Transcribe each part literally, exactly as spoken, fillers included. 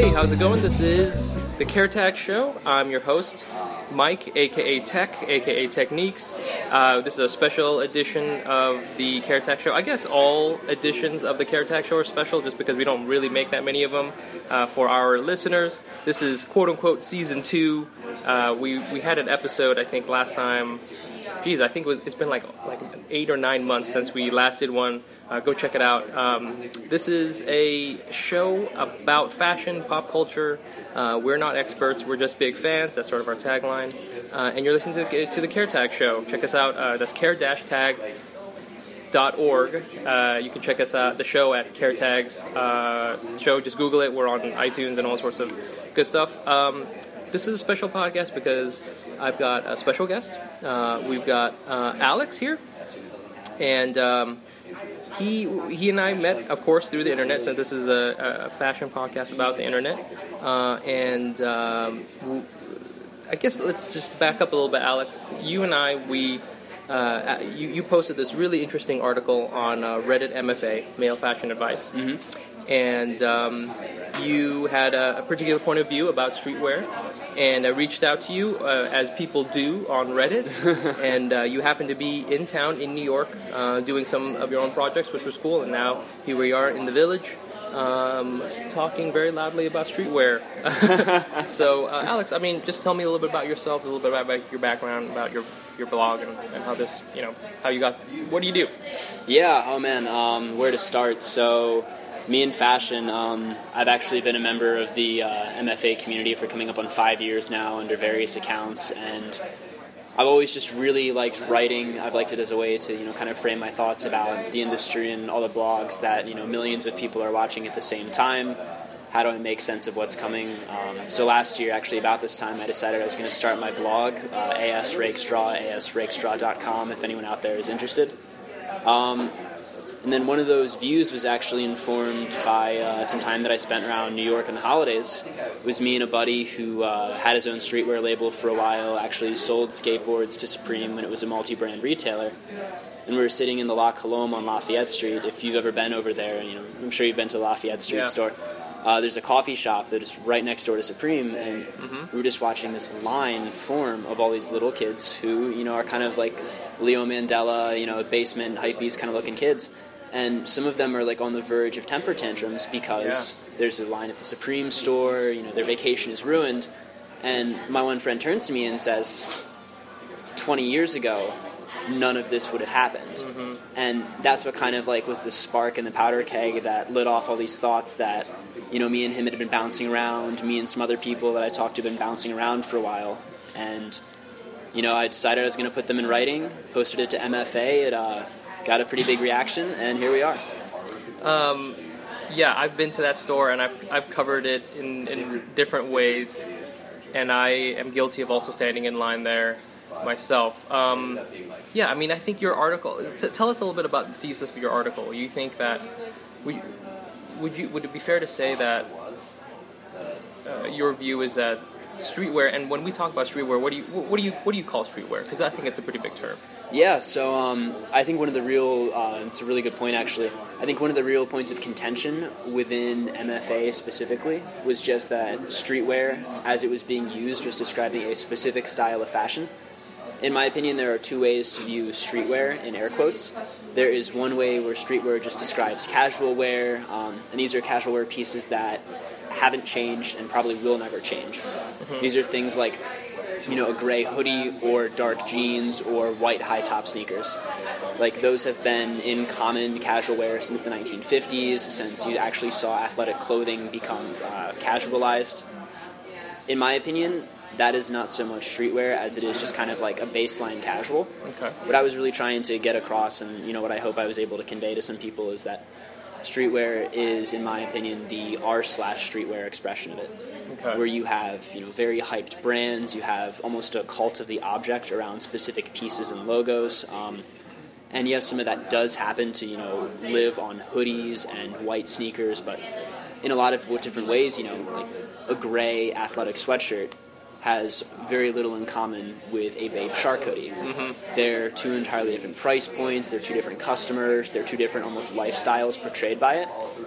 Hey, how's it going? This is the CareTag Show. I'm your host, Mike, aka Tech, aka Techniques. Uh, this is a special edition of the CareTag Show. I guess all editions of the CareTag Show are special just because we don't really make that many of them uh, for our listeners. This is quote-unquote season two. Uh, we, we had an episode, I think, last time. Geez, I think it was, it's been like like eight or nine months since we last did one. Uh, go check it out. Um, this is a show about fashion, pop culture. Uh, we're not experts. We're just big fans. That's sort of our tagline. Uh, and you're listening to the, to the CareTag Show. Check us out. Uh, that's care dash tag dot org. Uh, you can check us out, the show at CareTag's uh, show. Just Google it. We're on iTunes and all sorts of good stuff. Um, This is a special podcast because I've got a special guest. Uh, we've got uh, Alex here, and um, he he and I met, of course, through the internet. So this is a, a fashion podcast about the internet, uh, and um, I guess let's just back up a little bit, Alex. You and I, we uh, you, you posted this really interesting article on uh, Reddit M F A, Male Fashion Advice, mm-hmm. and um, you had a, a particular point of view about streetwear. And I reached out to you, uh, as people do on Reddit, and uh, you happened to be in town in New York uh, doing some of your own projects, which was cool, and now here we are in the village um, talking very loudly about streetwear. So, uh, Alex, I mean, just tell me a little bit about yourself, a little bit about your background, about your your blog, and, and how this, you know, how you got, what do you do? Yeah, oh man, um, where to start? So... Me in fashion, um, I've actually been a member of the uh, M F A community for coming up on five years now under various accounts, and I've always just really liked writing. I've liked it as a way to, you know, kind of frame my thoughts about the industry and all the blogs that, you know, millions of people are watching at the same time. How do I make sense of what's coming? Um, so last year, actually, about this time, I decided I was going to start my blog, uh, A S Rakestraw, A S Rakestraw dot com, if anyone out there is interested. Um, And then one of those views was actually informed by uh, some time that I spent around New York in the holidays. It was me and a buddy who uh, had his own streetwear label for a while, actually sold skateboards to Supreme when it was a multi-brand retailer. And we were sitting in the La Colombe on Lafayette Street. If you've ever been over there, you know, I'm sure you've been to the Lafayette Street yeah. store. Uh, there's a coffee shop that is right next door to Supreme, and mm-hmm. we were just watching this line form of all these little kids who, you know, are kind of like Leo Mandela, you know, basement, hypebeast kind of looking kids. And some of them are like on the verge of temper tantrums because yeah. there's a line at the Supreme store, you know, their vacation is ruined. And my one friend turns to me and says, twenty years ago, none of this would have happened. Mm-hmm. And that's what kind of like was the spark in the powder keg that lit off all these thoughts that, you know, me and him had been bouncing around, me and some other people that I talked to had been bouncing around for a while. And, you know, I decided I was going to put them in writing, posted it to M F A, it uh, got a pretty big reaction, and here we are. Um, yeah, I've been to that store, and I've I've covered it in, in different ways, and I am guilty of also standing in line there myself. Um, yeah, I mean, I think your article. T- tell us a little bit about the thesis of your article. You think that would would you would it be fair to say that uh, your view is that streetwear, and when we talk about streetwear, what do you what do you what do you call streetwear? Because I think it's a pretty big term. Yeah, so um, I think one of the real, uh, it's a really good point actually, I think one of the real points of contention within M F A specifically was just that streetwear, as it was being used, was describing a specific style of fashion. In my opinion, there are two ways to view streetwear, in air quotes. There is one way where streetwear just describes casual wear, um, and these are casual wear pieces that haven't changed and probably will never change. Mm-hmm. These are things like, you know, a gray hoodie or dark jeans or white high-top sneakers. Like, those have been in common casual wear since the nineteen fifties, since you actually saw athletic clothing become uh, casualized. In my opinion, that is not so much streetwear as it is just kind of like a baseline casual. Okay. What I was really trying to get across, and, you know, what I hope I was able to convey to some people is that streetwear is, in my opinion, the R slash streetwear expression of it. Okay. Where you have, you know, very hyped brands, you have almost a cult of the object around specific pieces and logos. Um, and yes, some of that does happen to, you know, live on hoodies and white sneakers, but in a lot of different ways, you know, like a gray athletic sweatshirt has very little in common with a Babe Shark hoodie. Mm-hmm. They're two entirely different price points, they're two different customers, they're two different almost lifestyles portrayed by it.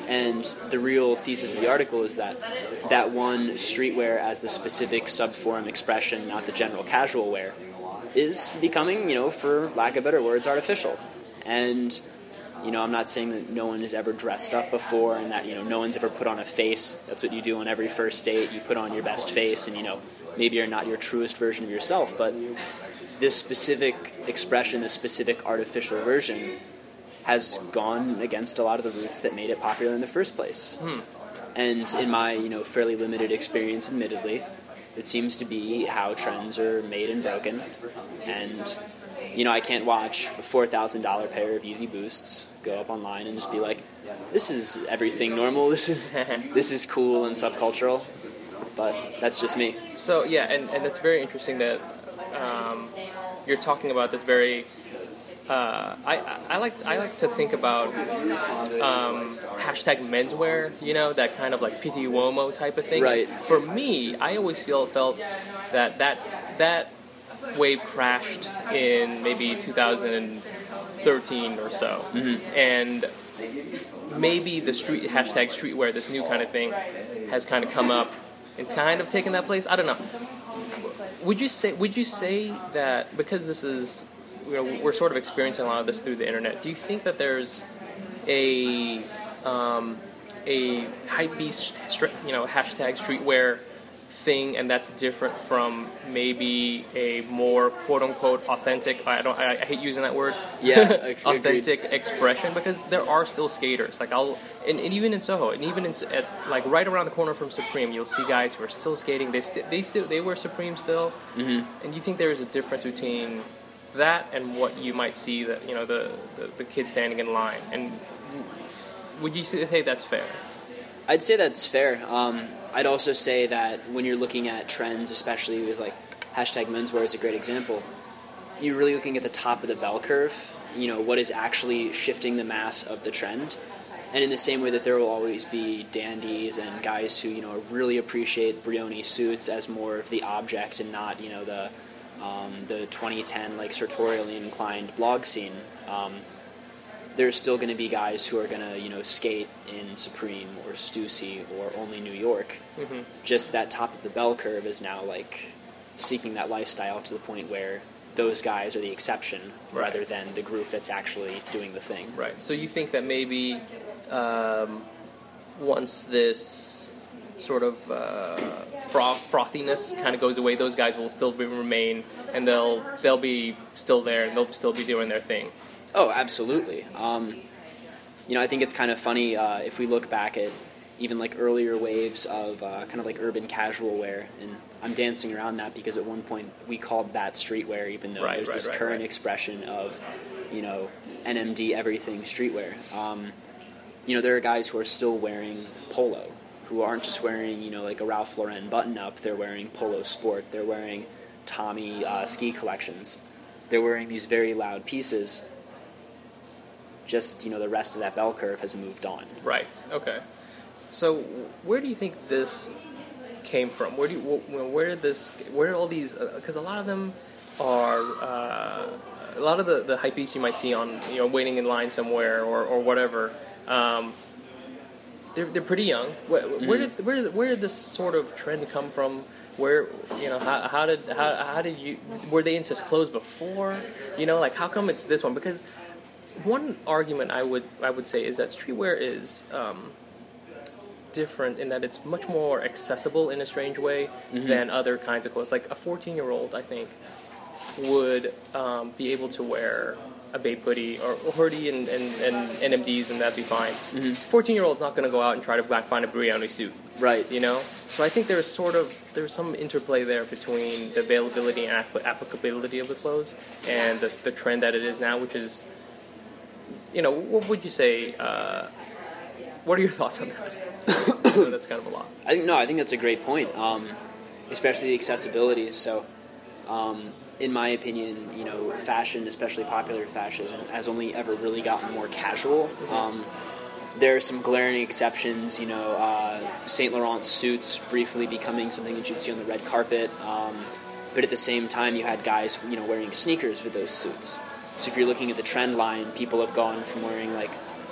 And the real thesis of the article is that that one streetwear as the specific subform expression, not the general casual wear, is becoming, you know, for lack of better words, artificial. And, you know, I'm not saying that no one has ever dressed up before and that, you know, no one's ever put on a face. That's what you do on every first date. You put on your best face and, you know, maybe you're not your truest version of yourself. But this specific expression, this specific artificial version has gone against a lot of the roots that made it popular in the first place. Hmm. And in my, you know, fairly limited experience, admittedly, it seems to be how trends are made and broken. And, you know, I can't watch a four thousand dollars pair of Yeezy Boosts go up online and just be like, this is everything normal, this is this is cool and subcultural. But that's just me. So, yeah, and, and it's very interesting that um, you're talking about this very... Uh, I, I like I like to think about um, hashtag menswear, you know, that kind of like P T Uomo type of thing. Right. For me, I always feel felt that that that wave crashed in maybe two thousand thirteen or so, mm-hmm. and maybe the street hashtag streetwear, this new kind of thing, has kind of come up and kind of taken that place. I don't know. Would you say Would you say that because this is You know, we're sort of experiencing a lot of this through the internet. Do you think that there's a um, a hypebeast, you know, hashtag streetwear thing, and that's different from maybe a more quote unquote authentic? I don't. I, I hate using that word. Yeah, authentic agreed. expression, because there are still skaters. Like I'll, and, and even in Soho, and even in at, like right around the corner from Supreme, you'll see guys who are still skating. They st- they still they wear Supreme still. Mm-hmm. And you think there is a difference between that and what you might see that, you know, the, the, the kid standing in line, and would you say, hey, that's fair? I'd say that's fair. Um, I'd also say that when you're looking at trends, especially with like hashtag menswear is a great example, you're really looking at the top of the bell curve, you know, what is actually shifting the mass of the trend. And in the same way that there will always be dandies and guys who, you know, really appreciate Brioni suits as more of the object and not, you know, the Um, the twenty ten like sartorially inclined blog scene, um, there's still going to be guys who are going to, you know, skate in Supreme or Stussy or only New York. Mm-hmm. Just that top of the bell curve is now like seeking that lifestyle to the point where those guys are the exception, right, rather than the group that's actually doing the thing. Right. So you think that maybe um, once this sort of uh, froth, frothiness kind of goes away, those guys will still be, remain, and they'll they'll be still there, and they'll still be doing their thing. Oh, absolutely. Um, you know, I think it's kind of funny uh, if we look back at even like earlier waves of uh, kind of like urban casual wear, and I'm dancing around that because at one point we called that streetwear, even though right, there's right, this right, current right. expression of, you know, N M D everything streetwear. Um, you know, there are guys who are still wearing polo, who aren't just wearing, you know, like a Ralph Lauren button-up. They're wearing Polo Sport. They're wearing Tommy uh, ski collections. They're wearing these very loud pieces. Just, you know, the rest of that bell curve has moved on. Right. Okay. So, where do you think this came from? Where do you, where did this? Where did all these? Because uh, a lot of them are uh, a lot of the the hypebeasts you might see on, you know, waiting in line somewhere or or whatever. Um, They're they're pretty young. Where, where did where did, where did this sort of trend come from? Where, you know, how, how did how how did you were they into clothes before? You know, like how come it's this one? Because one argument I would I would say is that streetwear is um, different in that it's much more accessible in a strange way mm-hmm. than other kinds of clothes. Like a fourteen year old, I think, would um, be able to wear a Bape hoodie or a hoodie and, and, and N M Ds, and that'd be fine. fourteen-year-old's mm-hmm. not going to go out and try to find a Brioni suit. Right. You know? So I think there's sort of, there's some interplay there between the availability and app- applicability of the clothes and the, the trend that it is now, which is, you know, what would you say, uh, what are your thoughts on that? So that's kind of a lot. I think, no, I think that's a great point, um, especially the accessibility. So, um, in my opinion, you know, fashion, especially popular fashion, has only ever really gotten more casual. Um, there are some glaring exceptions, you know, uh, Saint Laurent suits briefly becoming something that you'd see on the red carpet. Um, but at the same time, you had guys, you know, wearing sneakers with those suits. So if you're looking at the trend line, people have gone from wearing like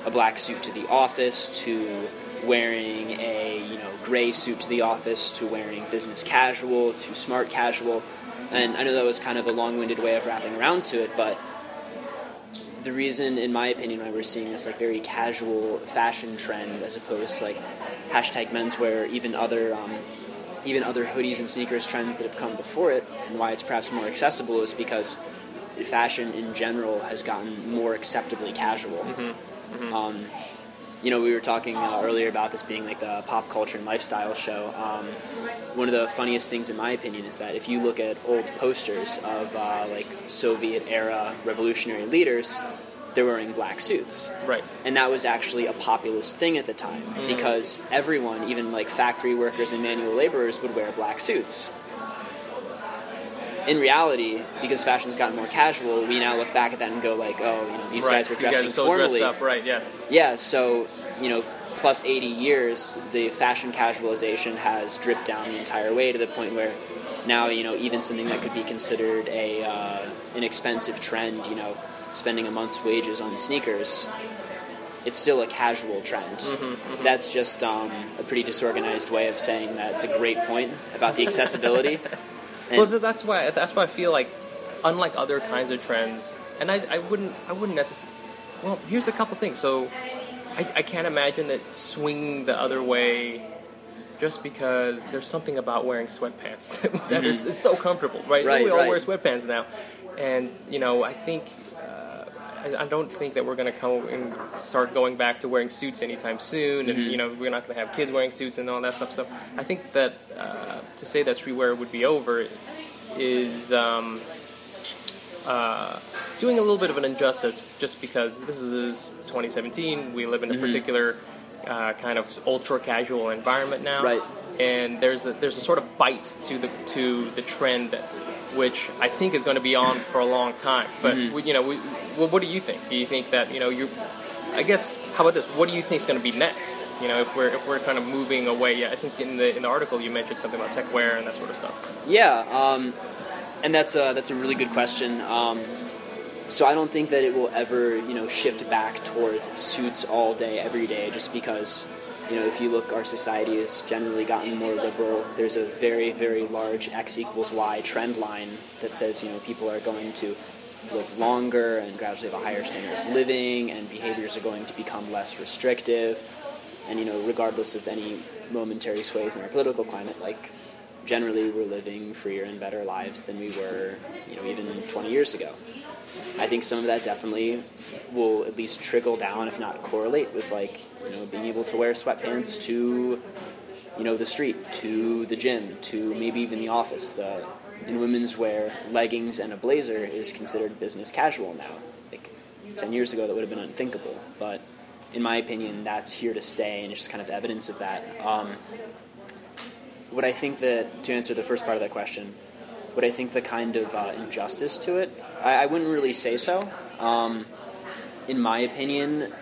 a black suit to the office, to wearing a, you know, gray suit to the office, to wearing business casual, to smart casual. And I know that was kind of a long-winded way of wrapping around to it, but the reason, in my opinion, why we're seeing this like very casual fashion trend as opposed to like hashtag menswear, even other um, even other hoodies and sneakers trends that have come before it, and why it's perhaps more accessible, is because fashion in general has gotten more acceptably casual. Mm-hmm. Mm-hmm. Um, you know, we were talking uh, earlier about this being like a pop culture and lifestyle show. Um, one of the funniest things, in my opinion, is that if you look at old posters of uh, like Soviet-era revolutionary leaders, they're wearing black suits. Right. And that was actually a populist thing at the time, mm. because everyone, even like factory workers and manual laborers, would wear black suits. In reality, because fashion's gotten more casual, we now look back at that and go like, oh, you know, these right. guys were you dressing guys are so formally. Dressed up. Right, yes. Yeah, so, you know, plus eighty years, the fashion casualization has dripped down the entire way to the point where now, you know, even something that could be considered a uh, an expensive trend, you know, spending a month's wages on sneakers, it's still a casual trend. Mm-hmm, mm-hmm. That's just um, a pretty disorganized way of saying that it's a great point about the accessibility. And well, so that's why that's why I feel like, unlike other kinds of trends, and I, I wouldn't I wouldn't necessarily. Well, here's a couple things. So, I, I can't imagine that swinging the other way, just because there's something about wearing sweatpants that, that mm-hmm. is it's so comfortable, right? Right, we all right. wear sweatpants now, and you know I think. I don't think that we're going to come and start going back to wearing suits anytime soon, and mm-hmm. you know we're not going to have kids wearing suits and all that stuff. So I think that uh, to say that streetwear would be over is um, uh, doing a little bit of an injustice, just because this is twenty seventeen. We live in a mm-hmm. particular uh, kind of ultra casual environment now, right? And there's a there's a sort of bite to the to the trend that, which I think is going to be on for a long time. But mm-hmm. we, you know, we, well, what do you think? Do you think that you know you? I guess how about this? What do you think is going to be next? You know, if we're if we're kind of moving away. Yeah, I think in the in the article you mentioned something about tech wear and that sort of stuff. Yeah, um, and that's a that's a really good question. Um, so I don't think that it will ever you know shift back towards suits all day every day, just because. You know, if you look, our society has generally gotten more liberal. There's a very, very large X equals Y trend line that says, you know, people are going to live longer and gradually have a higher standard of living, and behaviors are going to become less restrictive. And, you know, regardless of any momentary sways in our political climate, like, generally we're living freer and better lives than we were, you know, even twenty years ago. I think some of that definitely will at least trickle down, if not correlate, with, like, you know, being able to wear sweatpants to, you know, the street, to the gym, to maybe even the office. The in women's wear, leggings and a blazer is considered business casual now. Like, ten years ago, that would have been unthinkable. But in my opinion, that's here to stay, and it's just kind of evidence of that. Um, what I think that, to answer the first part of that question, what I think the kind of uh, injustice to it, I, I wouldn't really say so. Um, in my opinion,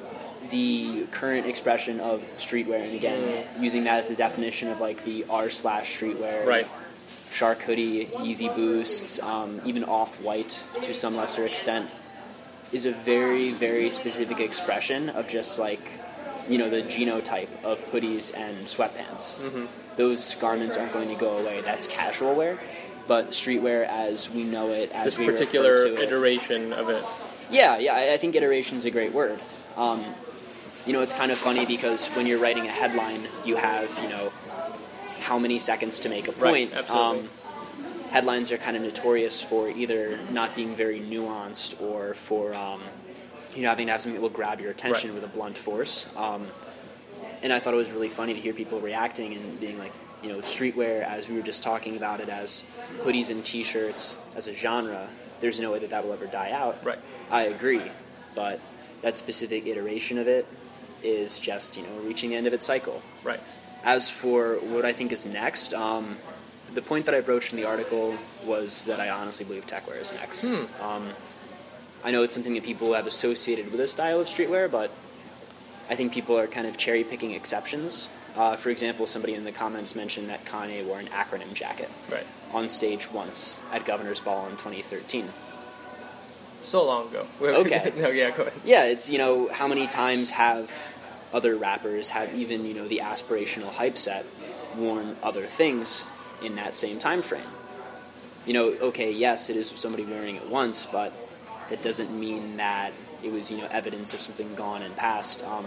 the current expression of streetwear, and again, mm. using that as the definition of like the R slash streetwear, right. Shark hoodie, Yeezy Boosts, um, even Off-White to some lesser extent, is a very, very specific expression of just like, you know, the genotype of hoodies and sweatpants. Mm-hmm. Those garments aren't going to go away. That's casual wear. But streetwear, as we know it, as this we particular refer to it, iteration of it. Yeah, yeah, I, I think iteration's a great word. Um, you know, it's kind of funny because when you're writing a headline, you have, you know, how many seconds to make a point. Right, absolutely. Um, headlines are kind of notorious for either not being very nuanced or for, um, you know, having to have something that will grab your attention right. with a blunt force. Um, and I thought it was really funny to hear people reacting and being like, you know, streetwear, as we were just talking about it, as hoodies and T-shirts, as a genre, there's no way that that will ever die out. Right. I agree, but that specific iteration of it is just, you know, reaching the end of its cycle. Right. As for what I think is next, um, the point that I broached in the article was that I honestly believe techwear is next. Hmm. Um, I know it's something that people have associated with a style of streetwear, but I think people are kind of cherry-picking exceptions. Uh, for example, somebody in the comments mentioned that Kanye wore an acronym jacket right. on stage once at Governor's Ball in twenty thirteen. So long ago. Okay. No, yeah, go ahead. Yeah, it's, you know, how many times have other rappers, have even, you know, the aspirational hype set worn other things in that same time frame? You know, okay, yes, it is somebody wearing it once, but that doesn't mean that it was, you know, evidence of something gone and past. Um,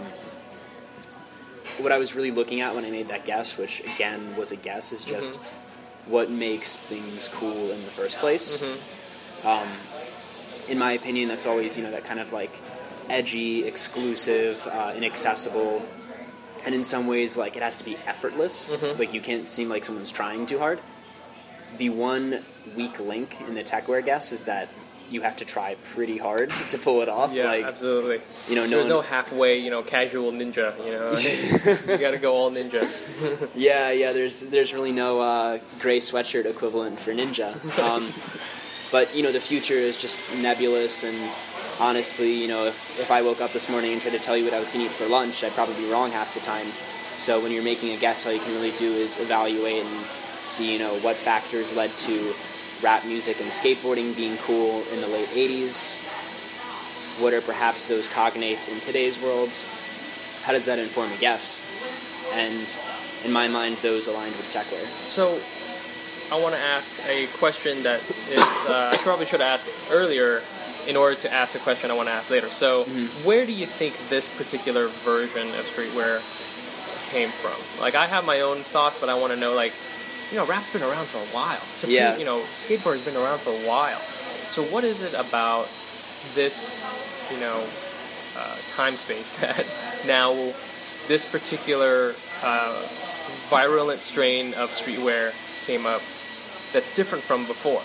what I was really looking at when I made that guess, which again was a guess, is just mm-hmm. what makes things cool in the first place. Mm-hmm. Um, in my opinion, that's always, you know, that kind of like edgy, exclusive, uh, inaccessible, and in some ways, like, it has to be effortless. Mm-hmm. Like, you can't seem like someone's trying too hard. The one weak link in the techwear guess is that you have to try pretty hard to pull it off. Yeah, like, absolutely. You know, no There's one... no halfway, you know, casual ninja, you know. You gotta go all ninja. yeah, yeah, there's there's really no uh, gray sweatshirt equivalent for ninja. Um, but, you know, the future is just nebulous, and honestly, you know, if, if I woke up this morning and tried to tell you what I was going to eat for lunch, I'd probably be wrong half the time. So when you're making a guess, all you can really do is evaluate and see, you know, what factors led to rap music and skateboarding being cool in the late eighties. What are perhaps those cognates in today's world? How does that inform a guess? And in my mind, those aligned with techwear. So I want to ask a question that is, uh, I probably should have asked earlier in order to ask a question I want to ask later. So mm-hmm. where do you think this particular version of streetwear came from? Like, I have my own thoughts, but I want to know, like, you know, rap's been around for a while. Supreme, yeah. You know, skateboard's been around for a while. So what is it about this, you know, uh, time space that now this particular uh, virulent strain of streetwear came up that's different from before?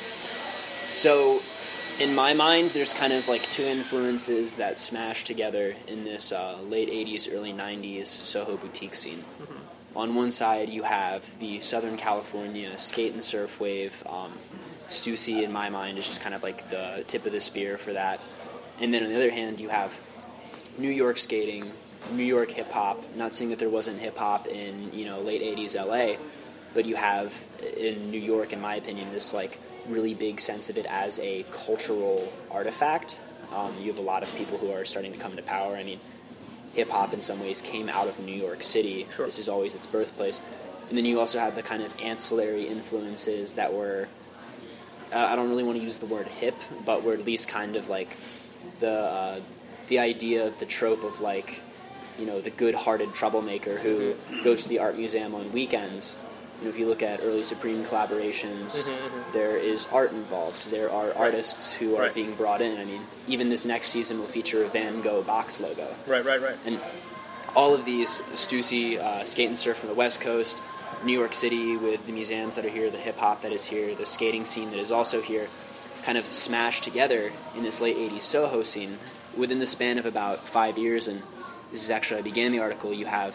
So, in my mind, there's kind of like two influences that smash together in this uh, late eighties, early nineties Soho boutique scene. Mm-hmm. On one side, you have the Southern California skate and surf wave. Um, Stussy, in my mind, is just kind of like the tip of the spear for that. And then on the other hand, you have New York skating, New York hip-hop. Not saying that there wasn't hip-hop in, you know, late eighties L A, but you have, in New York, in my opinion, this, like, really big sense of it as a cultural artifact. Um, you have a lot of people who are starting to come to power. I mean, hip-hop in some ways came out of New York City. Sure. This is always its birthplace. And then you also have the kind of ancillary influences that were, uh, I don't really want to use the word hip, but were at least kind of like the uh, the idea of the trope of, like, you know, the good-hearted troublemaker who mm-hmm. goes to the art museum on weekends. You know, if you look at early Supreme collaborations, mm-hmm, mm-hmm. there is art involved. There are right. artists who are right. being brought in. I mean, even this next season will feature a Van Gogh box logo. Right, right, right. And all of these, Stussy, uh, skate and surf from the West Coast, New York City with the museums that are here, the hip-hop that is here, the skating scene that is also here, kind of smashed together in this late eighties Soho scene. Within the span of about five years, and this is actually, I began the article, you have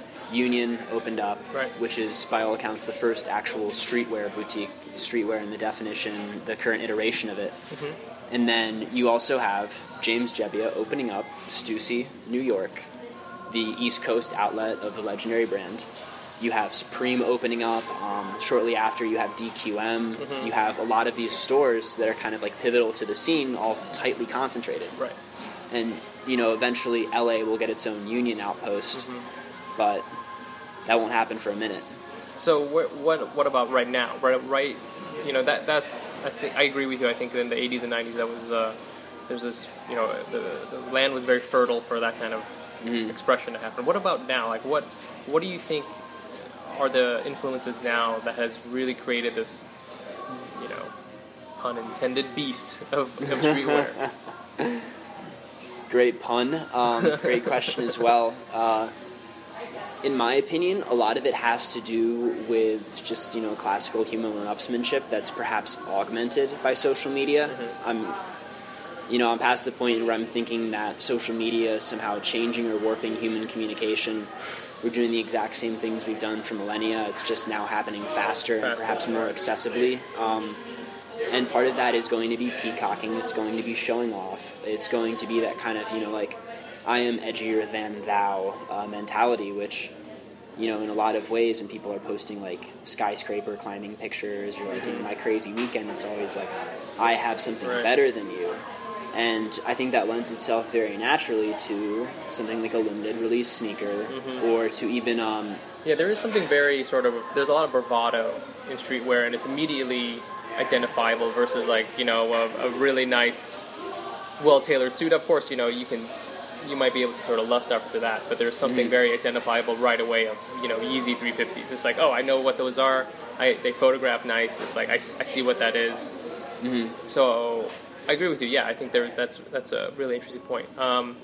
Union opened up, right. which is, by all accounts, the first actual streetwear boutique, streetwear in the definition, the current iteration of it. Mm-hmm. And then you also have James Jebbia opening up Stussy, New York, the East Coast outlet of the legendary brand. You have Supreme opening up. Um, shortly after, you have D Q M. Mm-hmm. You have a lot of these stores that are kind of like pivotal to the scene, all tightly concentrated. Right. And, you know, eventually L A will get its own Union outpost. Mm-hmm. But that won't happen for a minute. So what what what about right now? Right, right. You know, that that's. I think I agree with you. I think in the eighties and nineties, that was uh, there was this. You know, the, the land was very fertile for that kind of mm-hmm. expression to happen. What about now? Like, what what do you think are the influences now that has really created this, you know, pun intended, beast of, of streetwear? Great pun. Um, great question as well. Uh, In my opinion, a lot of it has to do with just, you know, classical human one-upsmanship that's perhaps augmented by social media. Mm-hmm. I'm, you know, I'm past the point where I'm thinking that social media is somehow changing or warping human communication. We're doing the exact same things we've done for millennia. It's just now happening faster and perhaps more accessibly. Um, and part of that is going to be peacocking. It's going to be showing off. It's going to be that kind of, you know, like, I am edgier than thou uh, mentality, which, you know, in a lot of ways when people are posting, like, skyscraper climbing pictures or, like, you know, my crazy weekend, it's always like, I have something right. better than you. And I think that lends itself very naturally to something like a limited release sneaker, mm-hmm. or to even... Um, yeah, there is something very sort of... There's a lot of bravado in streetwear, and it's immediately identifiable versus, like, you know, a, a really nice, well-tailored suit. Of course, you know, you can... You might be able to sort of lust after that, but there's something mm-hmm. very identifiable right away of, you know, Yeezy three fifties. It's like, oh, I know what those are. I, they photograph nice. It's like, I, I see what that is. Mm-hmm. So... I agree with you. Yeah, I think there's that's that's a really interesting point. Um,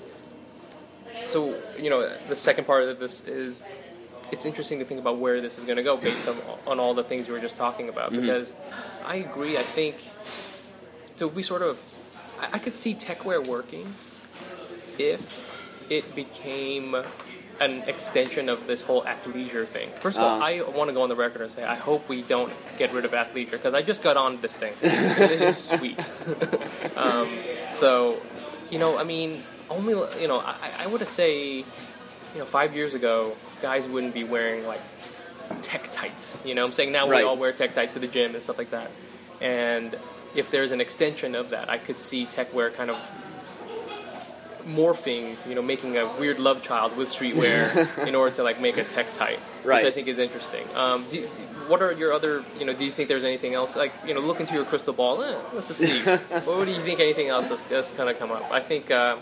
so, you know, the second part of this is it's interesting to think about where this is going to go based on, on all the things you were just talking about. Mm-hmm. Because I agree. I think so. If we sort of, I, I could see techwear working if it became an extension of this whole athleisure thing. First of uh, all, I want to go on the record and say I hope we don't get rid of athleisure, because I just got on this thing. It is sweet. um, so, you know, I mean, only, you know, I, I would say, you know, five years ago, guys wouldn't be wearing, like, tech tights. You know what I'm saying? Now right. we all wear tech tights to the gym and stuff like that. And if there's an extension of that, I could see techwear kind of morphing, you know, making a weird love child with streetwear in order to, like, make a tech tight, right. which I think is interesting. Um, do you, what are your other, you know, do you think there's anything else, like, you know, look into your crystal ball, eh, let's just see. What do you think anything else that's, that's kind of come up? I think, uh,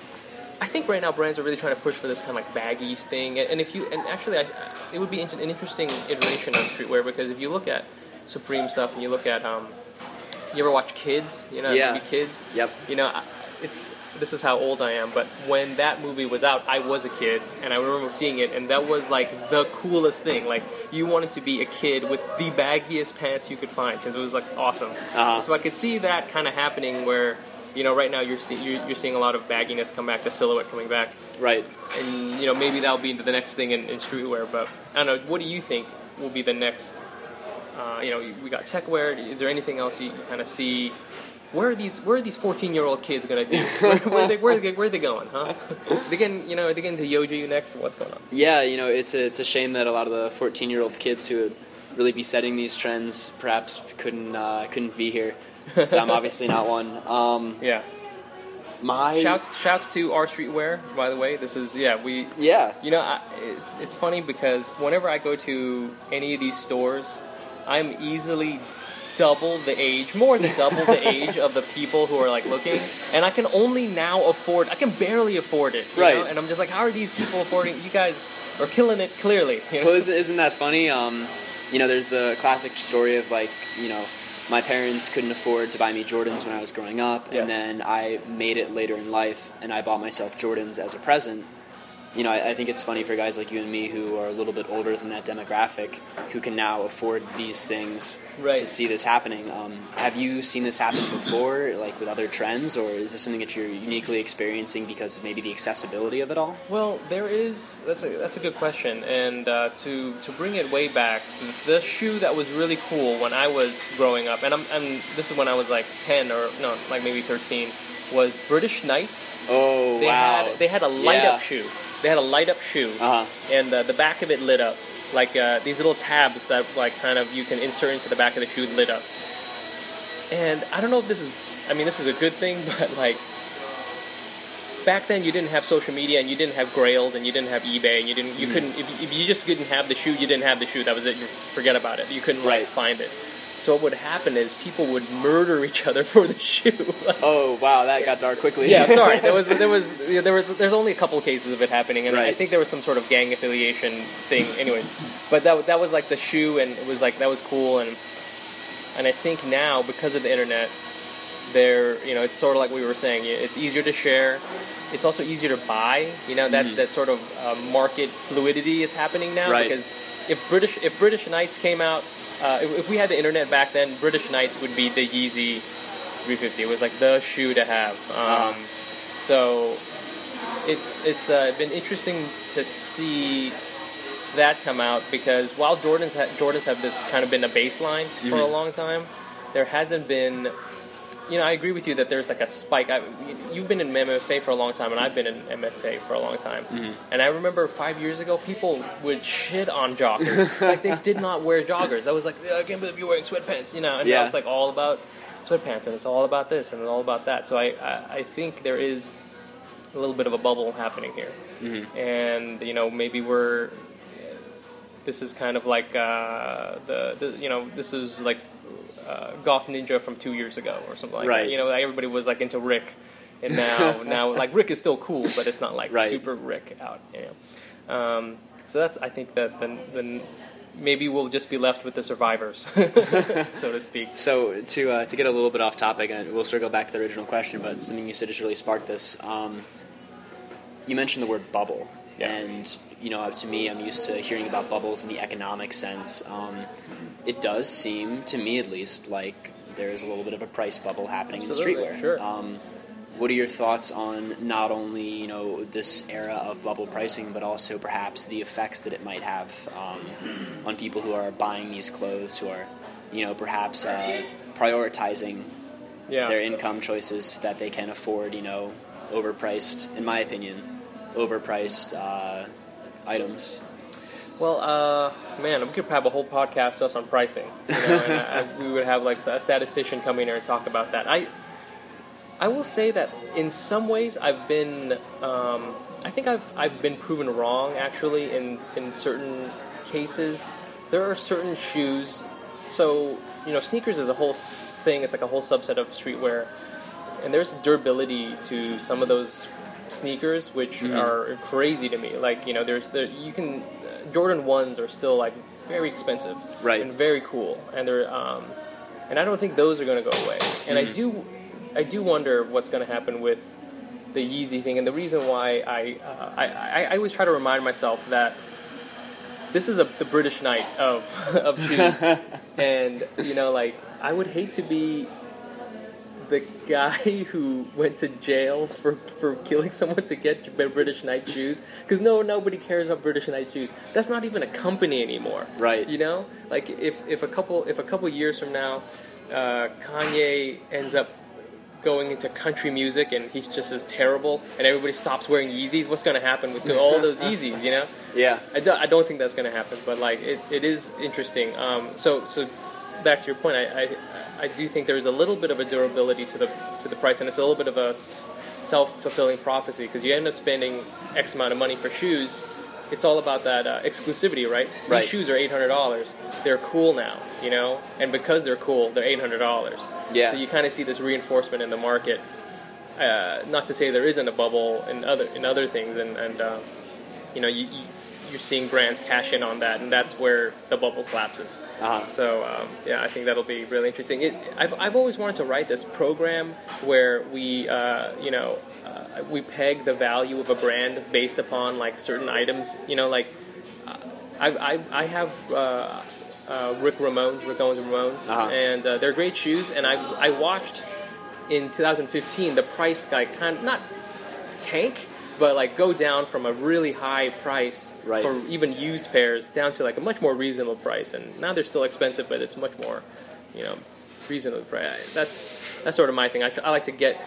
I think right now brands are really trying to push for this kind of like baggy thing, and, and if you, and actually, I, it would be an interesting iteration of streetwear, because if you look at Supreme stuff and you look at, um, you ever watch Kids? You know, yeah. movie Kids? Yep. You know, it's, this is how old I am, but when that movie was out, I was a kid, and I remember seeing it, and that was, like, the coolest thing. Like, you wanted to be a kid with the baggiest pants you could find, because it was, like, awesome. Uh-huh. So I could see that kind of happening where, you know, right now you're, see, you're you're seeing a lot of bagginess come back, the silhouette coming back. Right. And, you know, maybe that'll be the next thing in, in streetwear, but I don't know, what do you think will be the next, uh, you know, we got techwear, is there anything else you kind of see? Where are these? Where are these fourteen-year-old kids gonna do? Where, where, are they, where, are they, where are they going? Huh? They getting, you know, they getting to Yoju next. What's going on? Yeah, you know, it's a, it's a shame that a lot of the fourteen-year-old kids who would really be setting these trends perhaps couldn't uh, couldn't be here. So I'm obviously not one. Um, yeah. My shouts shouts to our streetwear, by the way. This is yeah we yeah. You know, I, it's it's funny because whenever I go to any of these stores, I'm easily double the age, more than double the age of the people who are, like, looking, and I can only now afford, I can barely afford it, you right. know? And I'm just like, how are these people affording, you guys are killing it, clearly. You know? Well, isn't, isn't that funny? Um, you know, there's the classic story of, like, you know, my parents couldn't afford to buy me Jordans when I was growing up, yes. and then I made it later in life, and I bought myself Jordans as a present. You know, I, I think it's funny for guys like you and me who are a little bit older than that demographic, who can now afford these things right. to see this happening. Um, have you seen this happen before, like with other trends, or is this something that you're uniquely experiencing because of maybe the accessibility of it all? Well, there is. That's a that's a good question, and uh, to to bring it way back, the shoe that was really cool when I was growing up, and I'm and this is when I was like ten or no, like maybe thirteen, was British Knights. Oh they wow! Had, they had a light yeah. up shoe. They had a light-up shoe, uh-huh. and uh, the back of it lit up. Like uh, these little tabs that, like, kind of you can insert into the back of the shoe lit up. And I don't know if this is, I mean, this is a good thing, but, like, back then you didn't have social media, and you didn't have Grailed, and you didn't have eBay, and you didn't, you mm. couldn't, if, if you just didn't have the shoe, you didn't have the shoe. That was it. You forget about it. You couldn't, right. like, find it. So what would happen is people would murder each other for the shoe. Oh wow, that got dark quickly. Yeah, sorry. There was there was there was there's only a couple of cases of it happening, and right. I think there was some sort of gang affiliation thing. Anyway, but that that was like the shoe, and it was like that was cool, and and I think now because of the internet, there you know it's sort of like we were saying, it's easier to share. It's also easier to buy. You know that mm-hmm. that sort of uh, market fluidity is happening now right. because if British if British Knights came out. Uh, if, if we had the internet back then, British Knights would be the Yeezy three fifty. It was like the shoe to have. Um, uh-huh. So it's it's uh, been interesting to see that come out because while Jordans ha- Jordans have this kind of been a baseline mm-hmm. for a long time, there hasn't been. You know, I agree with you that there's like a spike. I, you've been in M F A for a long time, and I've been in M F A for a long time. Mm-hmm. And I remember five years ago, people would shit on joggers. Like, they did not wear joggers. I was like, yeah, I can't believe you're wearing sweatpants, you know. And yeah. now it's like all about sweatpants, and it's all about this and it's all about that. So I, I, I think there is a little bit of a bubble happening here. Mm-hmm. And, you know, maybe we're, this is kind of like, uh, the, the, you know, this is like uh, Golf Ninja from two years ago or something like right. that. You know, everybody was like into Rick, and now, now like Rick is still cool, but it's not like right. super Rick out, you know. Um, so that's, I think that the, the maybe we'll just be left with the survivors, so to speak. So to uh, to get a little bit off topic, and we'll circle back to the original question, but something you said has really sparked this. Um, you mentioned the word bubble, yeah. and you know, to me, I'm used to hearing about bubbles in the economic sense. Um, it does seem, to me at least, like there is a little bit of a price bubble happening Absolutely, in streetwear. Sure. Um, What are your thoughts on not only, you know, this era of bubble pricing, but also perhaps the effects that it might have um, on people who are buying these clothes, who are, you know, perhaps uh, prioritizing yeah. their income choices that they can afford, you know, overpriced, in my opinion, overpriced uh, items? Well, uh, man, we could have a whole podcast just on pricing. You know, and I, we would have like a statistician come in here and talk about that. I. I will say that in some ways I've been, um, I think I've I've been proven wrong actually in, in certain cases. There are certain shoes, so you know sneakers is a whole thing. It's like a whole subset of streetwear, and there's durability to some of those sneakers which mm-hmm. are crazy to me. Like you know, there's the you can uh, Jordan ones are still like very expensive, right, and very cool, and they're um, and I don't think those are going to go away. And mm-hmm. I do. I do wonder what's going to happen with the Yeezy thing, and the reason why I, uh, I, I I always try to remind myself that this is a, the British night of of shoes, and you know, like I would hate to be the guy who went to jail for, for killing someone to get British Knight shoes, because no nobody cares about British Knight shoes. That's not even a company anymore, right? You know, like if if a couple if a couple years from now, uh, Kanye ends up going into country music and he's just as terrible and everybody stops wearing Yeezys, what's going to happen with all those Yeezys, you know? Yeah. I, do, I don't think that's going to happen, but like it, it is interesting. Um, so so back to your point, I, I I do think there's a little bit of a durability to the to the price, and it's a little bit of a self-fulfilling prophecy, because you end up spending X amount of money for shoes. It's all about that uh, exclusivity, right? Right. These shoes are eight hundred dollars. They're cool now, you know? And because they're cool, they're eight hundred dollars. Yeah. So you kind of see this reinforcement in the market. Uh, not to say there isn't a bubble in other in other things, and, and uh, you know, you, you, you're seeing brands cash in on that, and that's where the bubble collapses. Uh-huh. So, um, yeah, I think that'll be really interesting. It, I've, I've always wanted to write this program where we, uh, you know, uh, we peg the value of a brand based upon, like, certain items. You know, like, uh, I, I, I have uh, uh, Rick Ramones, Rick Owens and Ramones, uh-huh. and uh, they're great shoes, and I, I watched in two thousand fifteen the price guy kind of, not tank, but like go down from a really high price right. for even used pairs down to like a much more reasonable price. And now they're still expensive, but it's much more, you know, reasonable price. That's that's sort of my thing. I, I like to get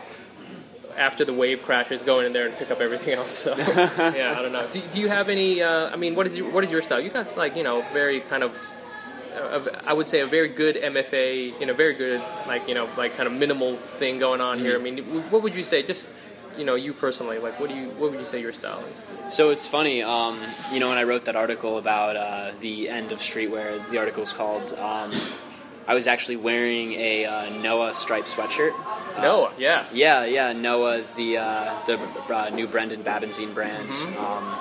after the wave crashes, go in there and pick up everything else. So yeah, I don't know. Do, do you have any? Uh, I mean, what is your, what is your style? You got like you know very kind of. Uh, I would say a very good M F A, you know, very good like you know like kind of minimal thing going on mm-hmm. here. I mean, what would you say? Just you know, you personally, like, what do you, what would you say your style is? So it's funny, um, you know, when I wrote that article about uh, the end of streetwear, the article's called, um, I was actually wearing a uh, Noah striped sweatshirt. Uh, Noah, yes. Yeah, yeah, Noah is the, uh, the uh, new Brendan Babenzien brand. Mm-hmm. Um,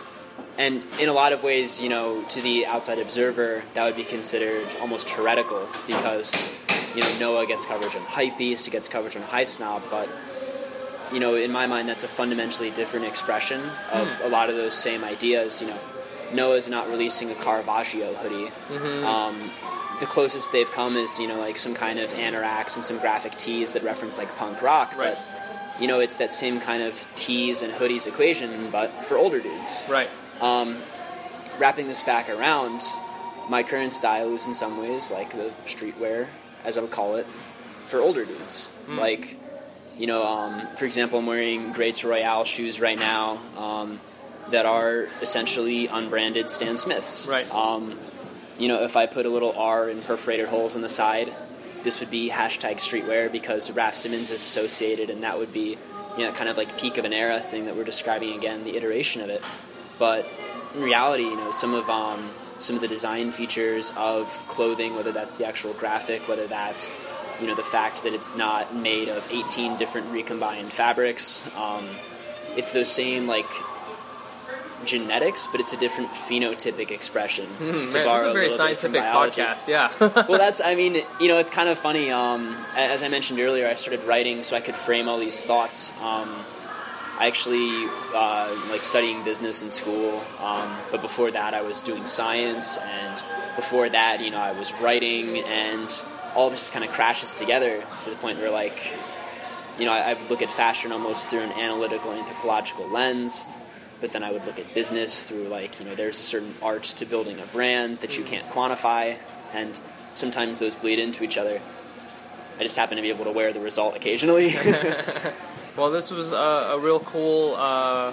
and in a lot of ways, you know, to the outside observer, that would be considered almost heretical, because, you know, Noah gets coverage on Hypebeast, he gets coverage on High Snob, but you know, in my mind, that's a fundamentally different expression of mm. a lot of those same ideas. You know, Noah's not releasing a Caravaggio hoodie. Mm-hmm. Um, the closest they've come is, you know, like some kind of anoraks and some graphic tees that reference like punk rock. Right. But, you know, it's that same kind of tees and hoodies equation, but for older dudes. Right. Um, wrapping this back around, my current style is in some ways like the streetwear, as I would call it, for older dudes. Mm. Like, You know, um, for example, I'm wearing Greats Royale shoes right now um, that are essentially unbranded Stan Smiths. Right. Um, you know, if I put a little R in perforated holes in the side, this would be hashtag streetwear because Raf Simons is associated, and that would be, you know, kind of like peak of an era thing that we're describing again, the iteration of it. But in reality, you know, some of um, some of the design features of clothing, whether that's the actual graphic, whether that's, you know, the fact that it's not made of eighteen different recombined fabrics, um, it's those same, like, genetics, but it's a different phenotypic expression. Mm, to man, this borrow is a very a little bit from scientific biology. podcast, yeah. Well, that's, I mean, you know, it's kind of funny. Um, as I mentioned earlier, I started writing so I could frame all these thoughts. Um, I actually uh, like studying business in school, um, but before that I was doing science, and before that, you know, I was writing, and all of this just kind of crashes together to the point where, like, you know, I, I would look at fashion almost through an analytical, anthropological lens, but then I would look at business through, like, you know, there's a certain art to building a brand that you can't quantify, and sometimes those bleed into each other. I just happen to be able to wear the result occasionally. Well, this was a, a real cool uh,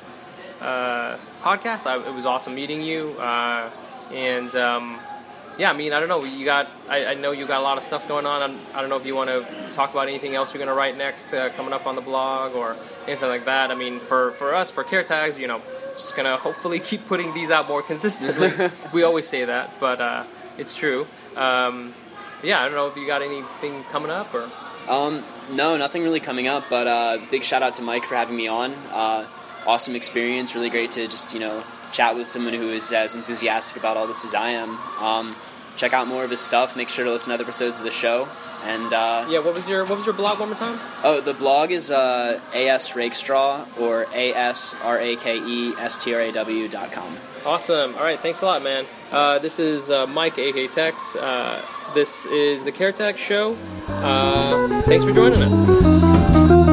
uh, podcast. I, it was awesome meeting you, uh, and um, yeah, I mean, I don't know. You got, I, I know you got a lot of stuff going on. I'm, I don't know if you want to talk about anything else you're going to write next, uh, coming up on the blog or anything like that. I mean, for, for us, for Care Tags, you know, just gonna hopefully keep putting these out more consistently. We always say that, but uh, it's true. Um, yeah, I don't know if you got anything coming up or. Um, no, nothing really coming up, but uh, big shout out to Mike for having me on. Uh, awesome experience, really great to just, you know, chat with someone who is as enthusiastic about all this as I am. Um, check out more of his stuff, make sure to listen to other episodes of the show. And uh, yeah, what was your what was your blog one more time? Oh, the blog is uh, A S Rakestraw, or A S R A K E S T R A W dot com. Awesome. All right, thanks a lot, man. Uh, this is uh, Mike, A K Tex. Uh, this is the Care Tech Show. Uh, thanks for joining us.